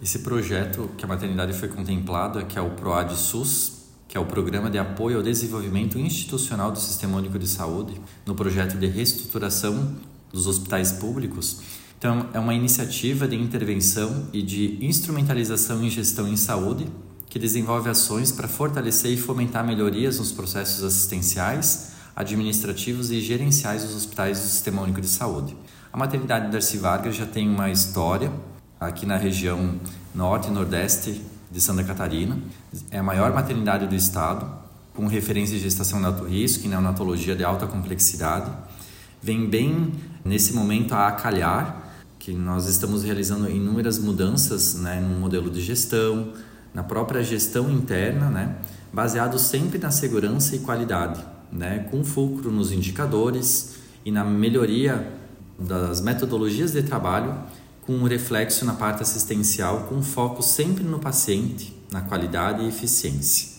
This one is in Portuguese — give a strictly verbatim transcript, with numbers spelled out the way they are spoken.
Esse projeto que a maternidade foi contemplada, que é o PROAD SUS, que é o Programa de Apoio ao Desenvolvimento Institucional do Sistema Único de Saúde, no projeto de reestruturação dos hospitais públicos. Então, é uma iniciativa de intervenção e de instrumentalização em gestão em saúde, que desenvolve ações para fortalecer e fomentar melhorias nos processos assistenciais, administrativos e gerenciais dos hospitais do Sistema Único de Saúde. A maternidade Darcy Vargas já tem uma história aqui na região norte e nordeste de Santa Catarina. É a maior maternidade do estado, com referência em gestação de alto risco e neonatologia de alta complexidade. Vem bem nesse momento a calhar, que nós estamos realizando inúmeras mudanças, né, no modelo de gestão, na própria gestão interna, né, baseado sempre na segurança e qualidade, né, com fulcro nos indicadores e na melhoria das metodologias de trabalho, com um reflexo na parte assistencial, com foco sempre no paciente, na qualidade e eficiência.